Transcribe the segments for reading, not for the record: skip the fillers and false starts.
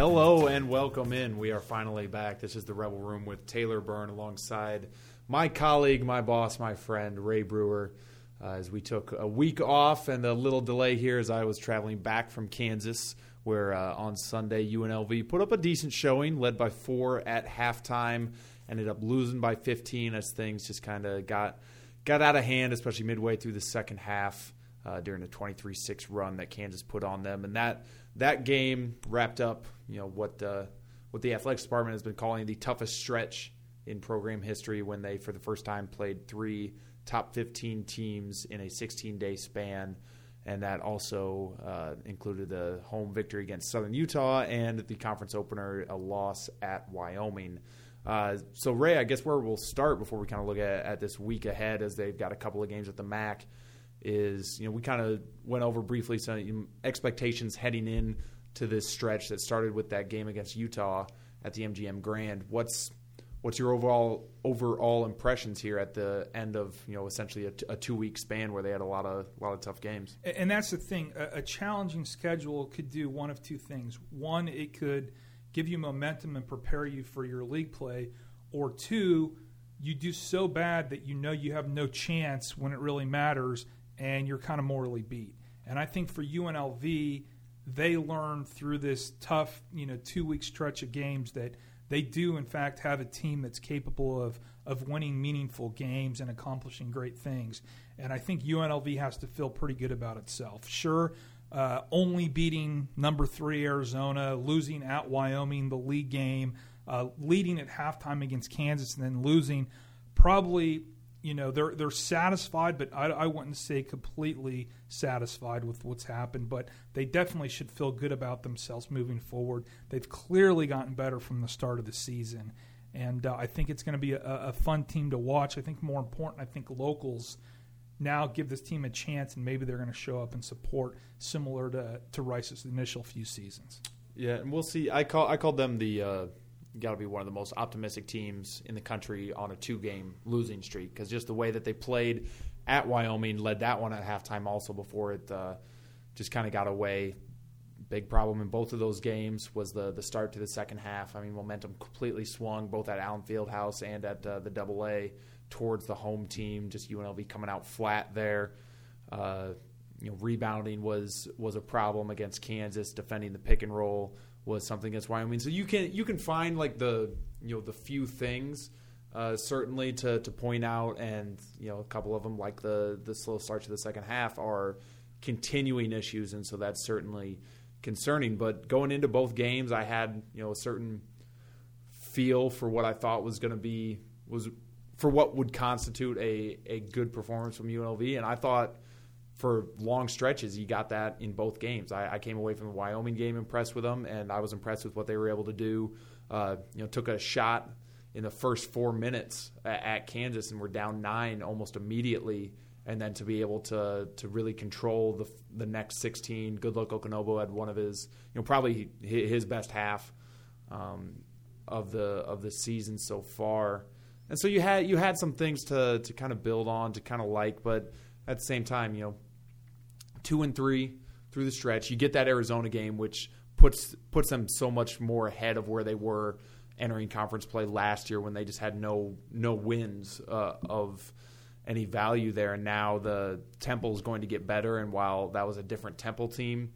Hello and welcome in. We are finally back. This is the Rebel Room with Taylor Byrne alongside my colleague, my boss, my friend, Ray Brewer. As we took a week off and a little delay here as I was traveling back from Kansas, where on Sunday UNLV put up a decent showing, led by 4 at halftime, ended up losing by 15 as things just kind of got out of hand, especially midway through the second half during the 23-6 run that Kansas put on them. And that game wrapped up, what the athletics department has been calling the toughest stretch in program history when they, for the first time, played 3 top 15 teams in a 16-day span. And that also included a home victory against Southern Utah and the conference opener, a loss at Wyoming. So, Ray, I guess where we'll start before we kind of look at this week ahead, as they've got a couple of games at the MAC, is, we kind of went over briefly some expectations heading in to this stretch that started with that game against Utah at the MGM Grand. What's your overall impressions here at the end of essentially a 2-week span where they had a lot of tough games? And that's the thing. A challenging schedule could do one of two things. One, it could give you momentum and prepare you for your league play, or two, you do so bad that you have no chance when it really matters, and you're kind of morally beat. And I think for UNLV, they learned through this tough 2-week stretch of games that they do, in fact, have a team that's capable of winning meaningful games and accomplishing great things. And I think UNLV has to feel pretty good about itself. Sure, only beating number 3 Arizona, losing at Wyoming the league game, leading at halftime against Kansas, and then losing, probably they're satisfied, but I wouldn't say completely satisfied with what's happened. But they definitely should feel good about themselves moving forward. They've clearly gotten better from the start of the season. And I think it's going to be a fun team to watch. I think more important, I think locals now give this team a chance, and maybe they're going to show up and support, similar to Rice's initial few seasons. Yeah, and we'll see. I called them the got to be one of the most optimistic teams in the country on a 2-game losing streak, because just the way that they played at Wyoming, led that one at halftime also before it just kind of got away. Big problem in both of those games was the start to the second half. I mean, momentum completely swung both at Allen Fieldhouse and at the AA towards the home team. Just UNLV coming out flat there. Rebounding was a problem against Kansas. Defending the pick and roll was something against Wyoming. So you can find like the few things certainly to point out, and a couple of them, like the slow start to the second half, are continuing issues, and so that's certainly concerning. But going into both games, I had a certain feel for what I thought was for what would constitute a good performance from UNLV, and I thought for long stretches you got that in both games. I came away from the Wyoming game impressed with them, and I was impressed with what they were able to do. Took a shot in the first 4 minutes at Kansas and were down 9 almost immediately, and then to be able to really control the next 16. Goodluck Okonobo had one of his, probably his best half of the season so far. And so you had some things to kind of build on, to kind of like, but at the same time, 2-3 through the stretch. You get that Arizona game, which puts them so much more ahead of where they were entering conference play last year, when they just had no wins of any value there. And now the Temple is going to get better, and while that was a different Temple team,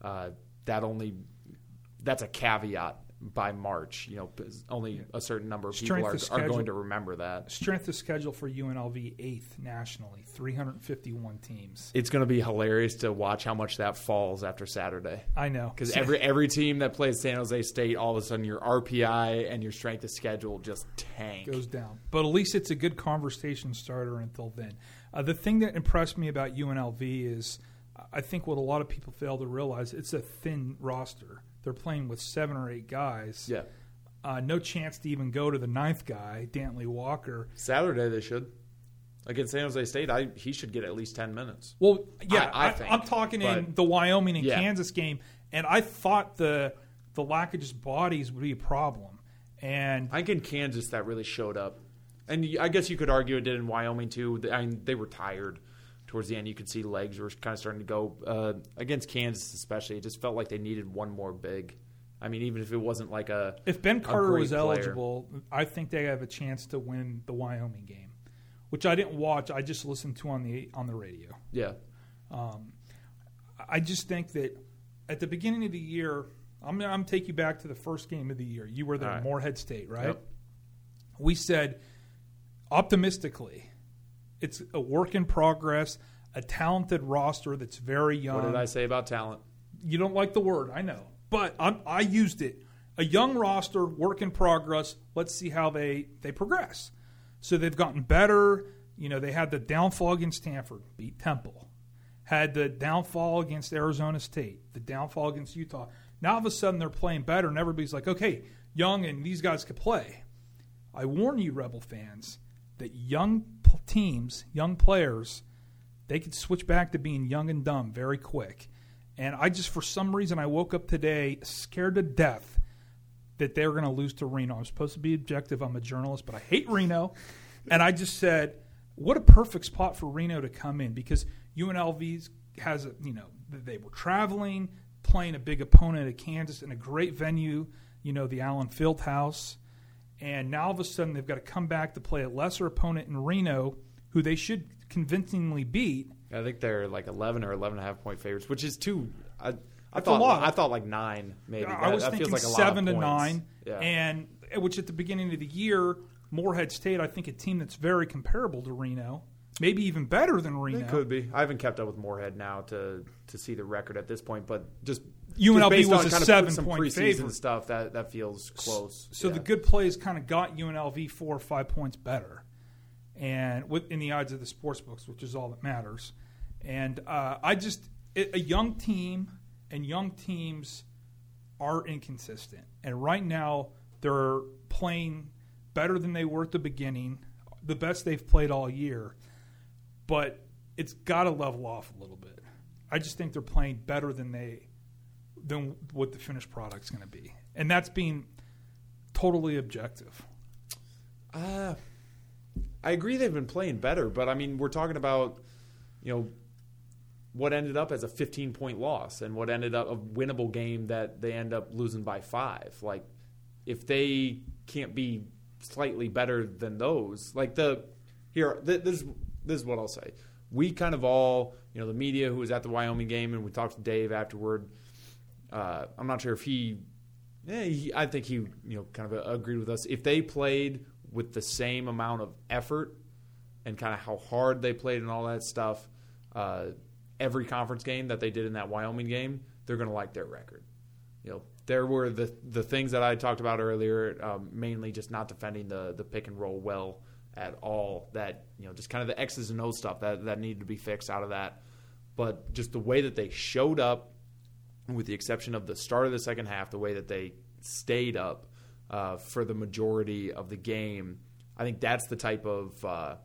that's a caveat. By March, only a certain number of people are going to remember that. Strength of schedule for UNLV, 8th nationally, 351 teams. It's going to be hilarious to watch how much that falls after Saturday. I know. Because every team that plays San Jose State, all of a sudden your RPI and your strength of schedule just tank. Goes down. But at least it's a good conversation starter until then. The thing that impressed me about UNLV is, I think what a lot of people fail to realize, it's a thin roster. They're playing with 7 or 8 guys. Yeah. No chance to even go to the 9th guy, Dantley Walker. Saturday they should. Against San Jose State, he should get at least 10 minutes. Well, yeah, I think. I'm talking in the Wyoming and Kansas game, and I thought the lack of just bodies would be a problem. And I think in Kansas that really showed up. And I guess you could argue it did in Wyoming too. I mean, they were tired. Towards the end, you could see legs were kind of starting to go. Against Kansas especially, it just felt like they needed one more big I mean, even if it wasn't like if Ben Carter great was player. eligible, I think they have a chance to win the Wyoming game, which I didn't watch. I just listened to on the radio. Yeah. I just think that at the beginning of the year, I'm going to take you back to the first game of the year. You were there, All right. Morehead State, right? Yep. We said, optimistically, it's a work in progress, a talented roster that's very young. What did I say about talent? You don't like the word, I know. But I used it. A young roster, work in progress. Let's see how they progress. So they've gotten better. You know, they had the downfall against Stanford, beat Temple. Had the downfall against Arizona State, the downfall against Utah. Now all of a sudden they're playing better, and everybody's like, okay, young and these guys could play. I warn you, Rebel fans, that young teams, young players, they could switch back to being young and dumb very quick. And I just, for some reason, I woke up today scared to death that they're going to lose to Reno. I'm supposed to be objective. I'm a journalist, but I hate Reno. And I just said, what a perfect spot for Reno to come in, because UNLV has, they were traveling, playing a big opponent at Kansas in a great venue, the Allen Fieldhouse. And now all of a sudden they've got to come back to play a lesser opponent in Reno, who they should convincingly beat. I think they're like 11 or 11.5 point favorites, which is too. I That's thought a lot. I thought like 9 maybe. I was that thinking feels like a 7 lot to of 9, yeah. and which at the beginning of the year, Morehead State, I think a team that's very comparable to Reno, maybe even better than Reno. It could be. I haven't kept up with Morehead now to see the record at this point, but just UNLV based was on a kind of 7-point preseason favorite. stuff that feels close. So yeah. the good plays kind of got UNLV 4 or 5 points better, and in the odds of the sports books, which is all that matters. And a young team and young teams are inconsistent, and right now they're playing better than they were at the beginning, the best they've played all year, but it's got to level off a little bit. I just think they're playing better than what the finished product's going to be, and that's being totally objective. I agree they've been playing better, but I mean we're talking about what ended up as a 15-point loss and what ended up a winnable game that they end up losing by 5. Like if they can't be slightly better than those, like this is what I'll say. We kind of all, the media who was at the Wyoming game, and we talked to Dave afterward. I'm not sure if I think he kind of agreed with us. If they played with the same amount of effort and kind of how hard they played and all that stuff, every conference game that they did in that Wyoming game, they're going to like their record. There were the things that I talked about earlier, mainly just not defending the pick and roll well at all. That just kind of the X's and O's stuff that needed to be fixed out of that. But just the way that they showed up, with the exception of the start of the second half, the way that they stayed up for the majority of the game, I think that's the type of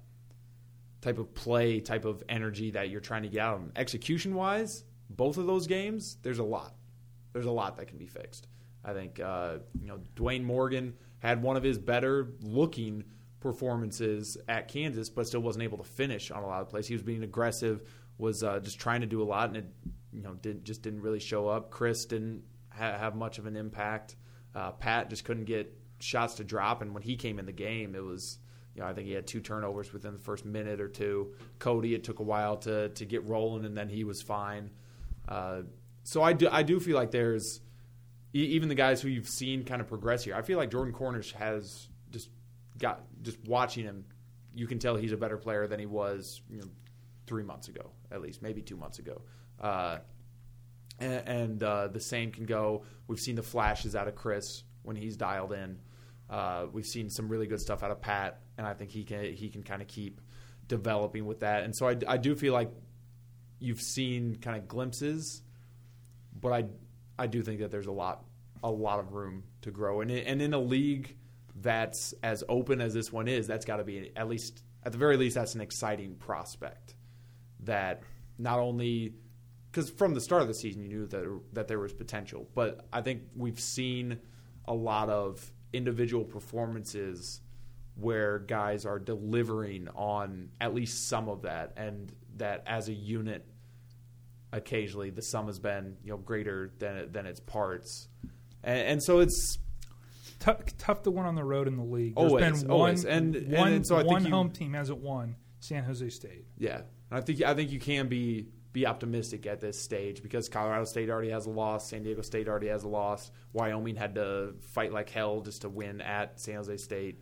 play, type of energy that you're trying to get out of them. Execution-wise, both of those games, there's a lot. There's a lot that can be fixed. I think Dwayne Morgan had one of his better-looking performances at Kansas, but still wasn't able to finish on a lot of plays. He was being aggressive, was just trying to do a lot, and it didn't really show up. Chris didn't have much of an impact. Pat just couldn't get shots to drop, and when he came in the game, it was I think he had 2 turnovers within the first minute or two. Cody, it took a while to get rolling, and then he was fine. So I do feel like there's even the guys who you've seen kind of progress here. I feel like Jordan Cornish has just watching him, you can tell he's a better player than he was 3 months ago, at least, maybe 2 months ago. And the same can go. We've seen the flashes out of Chris when he's dialed in. We've seen some really good stuff out of Pat, and I think he can kind of keep developing with that. And so I do feel like you've seen kind of glimpses, but I do think that there's a lot of room to grow. And in a league that's as open as this one is, that's got to be at the very least that's an exciting prospect. That not only because from the start of the season you knew that there was potential, but I think we've seen a lot of individual performances where guys are delivering on at least some of that, and that as a unit occasionally the sum has been greater than its parts, And so it's tough to win on the road in the league. There's always, been always. So I think one home team hasn't won, San Jose State. Yeah, I think you can be optimistic at this stage because Colorado State already has a loss, San Diego State already has a loss, Wyoming had to fight like hell just to win at San Jose State.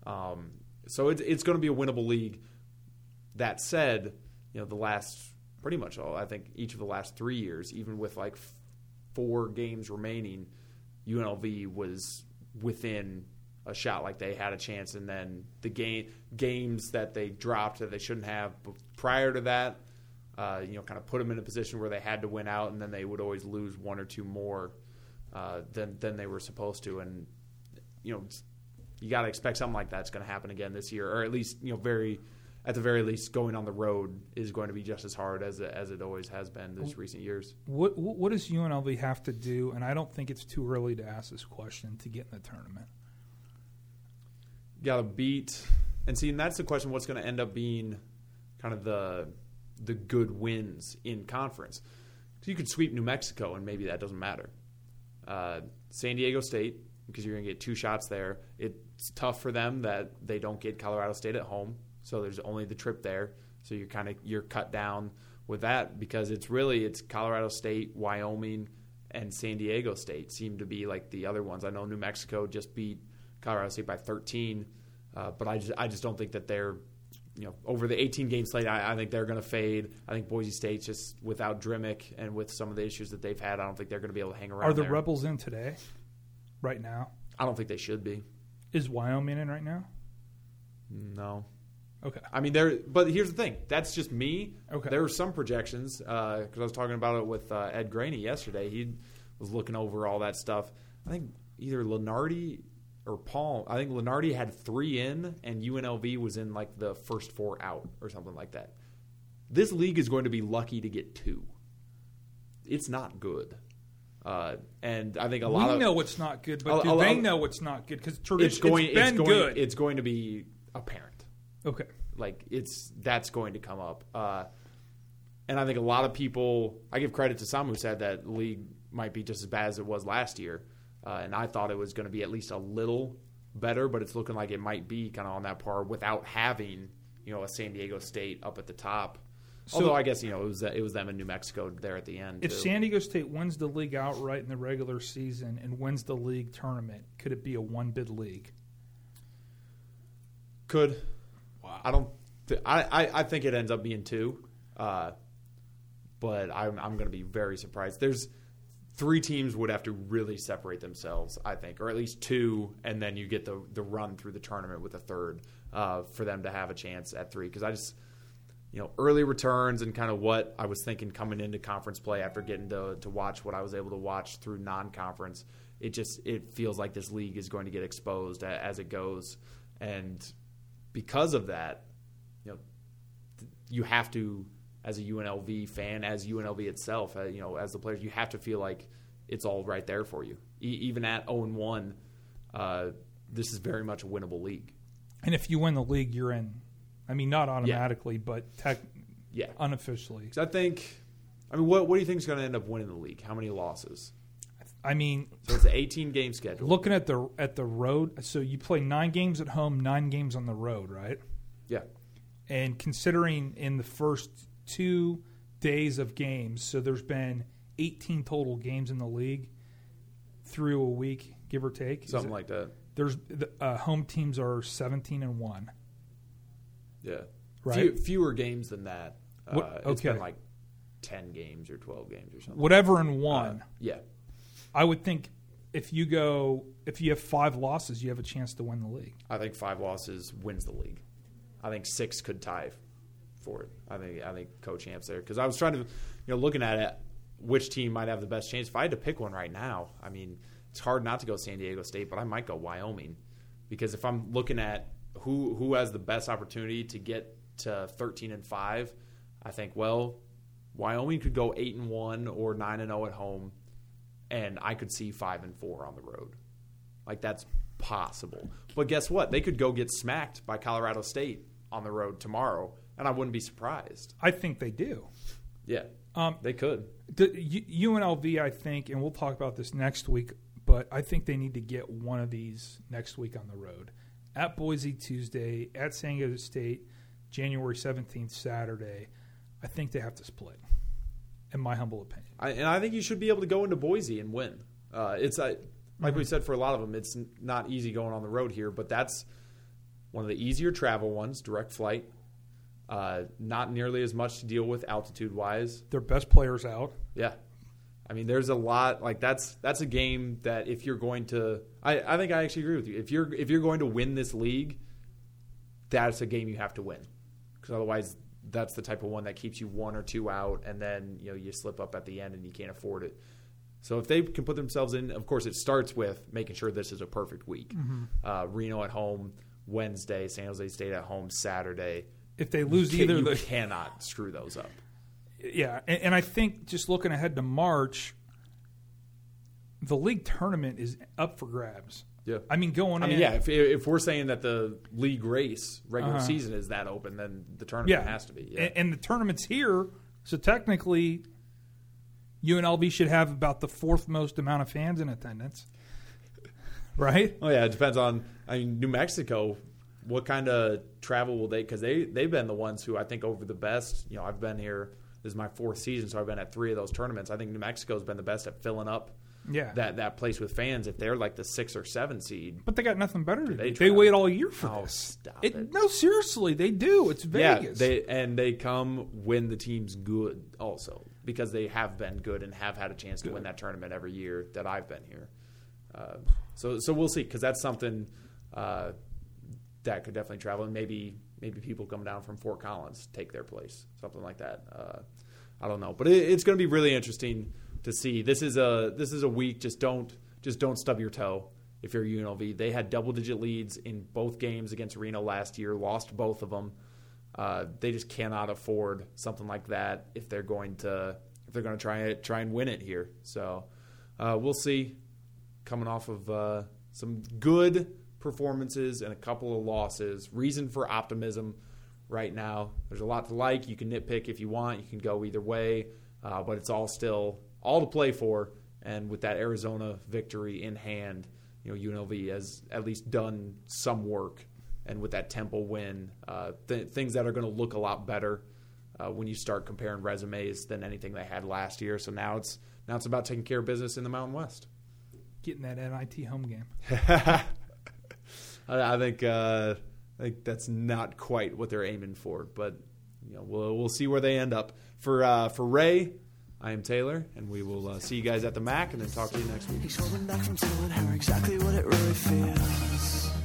So it's going to be a winnable league. That said, the last pretty much all, I think each of the last 3 years, even with like 4 games remaining, UNLV was within a shot, like they had a chance, and then the games that they dropped that they shouldn't have prior to that, kind of put them in a position where they had to win out, and then they would always lose 1 or 2 more than they were supposed to, and you got to expect something like that's going to happen again this year, or at least at the very least, going on the road is going to be just as hard as it always has been this recent years. What does UNLV have to do? And I don't think it's too early to ask this question to get in the tournament. Got to beat, and that's the question. What's going to end up being kind of the good wins in conference? Because you could sweep New Mexico, and maybe that doesn't matter. San Diego State, because you're going to get 2 shots there. It's tough for them that they don't get Colorado State at home. So there's only the trip there. So you're cut down with that because it's Colorado State, Wyoming, and San Diego State seem to be like the other ones. I know New Mexico just beat Colorado State by 13, but I just don't think that they're over the 18-game slate. I think they're going to fade. I think Boise State's just without Drimmick and with some of the issues that they've had, I don't think they're going to be able to hang around. Are the there. Rebels in today? Right now? I don't think they should be. Is Wyoming in right now? No. Okay. I mean, but here's the thing. That's just me. Okay. There were some projections because I was talking about it with Ed Graney yesterday. He was looking over all that stuff. I think either Lenardi or Palm. I think Lenardi had 3 in, and UNLV was in like the first 4 out or something like that. This league is going to be lucky to get 2. It's not good. And I think we know it's not good, but do they know it's not good? Because traditionally it's been good. It's going to be apparent. Okay. Like that's going to come up. And I think a lot of people, I give credit to some who said that the league might be just as bad as it was last year. And I thought it was going to be at least a little better, but it's looking like it might be kind of on that par without having, a San Diego State up at the top. So, although I guess, it was them in New Mexico there at the end. If San Diego State wins the league outright in the regular season and wins the league tournament, could it be a 1-bid league? Could. Wow. I think it ends up being 2, but I'm going to be very surprised. There's 3 teams would have to really separate themselves, I think, or at least 2, and then you get the run through the tournament with a third for them to have a chance at 3. Because I just, early returns and kind of what I was thinking coming into conference play after getting to watch what I was able to watch through non-conference, it feels like this league is going to get exposed as it goes, and because of that, you have to, as a UNLV fan, as UNLV itself, as the players, you have to feel like it's all right there for you. Even at 0-1, this is very much a winnable league. And if you win the league, you're in. I mean, not automatically, but unofficially. I think. What do you think is going to end up winning the league? How many losses? I mean, so it's an 18-game schedule. Looking at the road, so you play 9 games at home, 9 games on the road, right? Yeah. And considering in the first 2 days of games, so there's been 18 total games in the league through a week, give or take. Something like that. There's home teams are 17-1. Yeah. Right. Fewer games than that. It's okay. been like 10 games or 12 games or something. Whatever in one. Yeah. I would think if you have 5 losses, you have a chance to win the league. I think 5 losses wins the league. I think 6 could tie for it. I think Coach Hamp's there because I was trying to, looking at it, which team might have the best chance. If I had to pick one right now, I mean, it's hard not to go San Diego State, but I might go Wyoming because if I'm looking at who has the best opportunity to get to 13-5, I think Wyoming could go 8-1 or 9-0 at home. And I could see 5-4 on the road. Like, that's possible. But guess what? They could go get smacked by Colorado State on the road tomorrow, and I wouldn't be surprised. I think they do. Yeah, they could. UNLV, I think, and we'll talk about this next week, but but I think they need to get one of these next week on the road. At Boise Tuesday, at San Diego State, January 17th, Saturday. I think they have to split, in my humble opinion. I think you should be able to go into Boise and win. It's like we said, for a lot of them, it's not easy going on the road here, but that's one of the easier travel ones, direct flight. Not nearly as much to deal with altitude-wise. Their best players out. Yeah. I mean, there's a lot. Like, that's a game that if you're going to – I think I actually agree with you. If you're going to win this league, that's a game you have to win. Because otherwise, that's the type of one that keeps you 1 or 2 out, and then you slip up at the end and you can't afford it. So if they can put themselves in – of course, it starts with making sure this is a perfect week. Mm-hmm. Reno at home Wednesday, San Jose State at home Saturday. If they lose either you cannot screw those up. Yeah, and I think just looking ahead to March, the league tournament is up for grabs. Yeah, I mean, yeah. If we're saying that the league race regular season is that open, then the tournament has to be. Yeah. And the tournament's here, so technically, UNLV should have about the 4th most amount of fans in attendance, right? Oh yeah, it depends on. I mean, New Mexico. What kind of travel will they? Because they've been the ones who I think over the best. I've been here. This is my 4th season, so I've been at 3 of those tournaments. I think New Mexico's been the best at filling up that place with fans. If they're like the 6 or 7 seed, but they got nothing better to do. They wait all year for this. Stop it. No, seriously, they do. It's Vegas. Yeah, they come when the team's good also because they have been good and have had a chance to win that tournament every year that I've been here. So we'll see because that's something. That could definitely travel, and maybe people come down from Fort Collins, take their place, something like that. I don't know, but it's going to be really interesting to see. This is a week. Just don't stub your toe if you're UNLV. They had double-digit leads in both games against Reno last year, lost both of them. They just cannot afford something like that if they're going to try and win it here. So we'll see. Coming off of some good performances and a couple of losses. Reason for optimism right now. There's a lot to like. You can nitpick if you want. You can go either way. But it's all to play for. And with that Arizona victory in hand, UNLV has at least done some work. And with that Temple win, things that are going to look a lot better when you start comparing resumes than anything they had last year. So now it's about taking care of business in the Mountain West. Getting that NIT home game. I think that's not quite what they're aiming for, but we'll see where they end up. For Ray, I am Taylor, and we will see you guys at the MAC, and then talk to you next week. He's holding back from telling her exactly what it really feels.